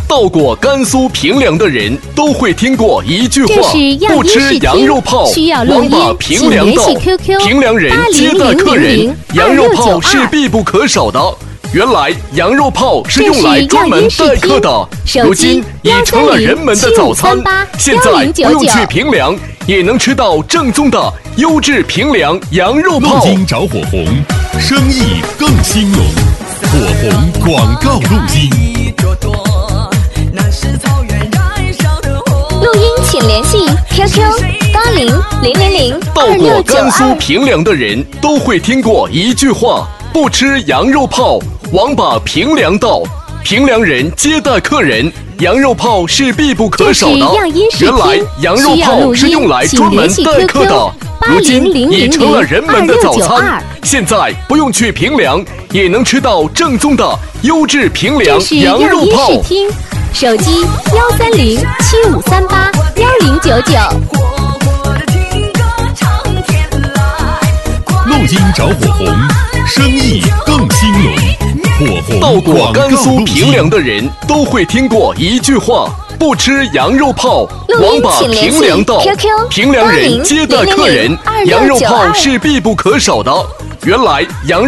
到过甘肃平凉的人都会听过一句话：不吃羊肉泡，王把平凉到。平凉人接待客人，羊肉泡是必不可少的。原来羊肉泡是用来专门待客的，如今已成了人们的早餐。现在不用去平凉，也能吃到正宗的优质平凉羊肉泡。 路金找火红，生意更兴隆。火红广告录音。 录音请联系 QQ8000026299。 到过甘肃平凉的人都会听过一句话：不吃羊肉泡，王把平凉到。平凉人接待客人，羊肉泡是必不可少的。原来羊肉泡是用来专门待客的，如今已成了人们的早餐。现在不用去平凉，也能吃到正宗的优质平凉羊肉泡。 手机13075381099。 路金找火红，生意更兴隆。火红到过甘肃平凉的人都会听过一句话：不吃羊肉泡，王把平凉到。平凉人接待客人，羊肉泡是必不可少的。原来羊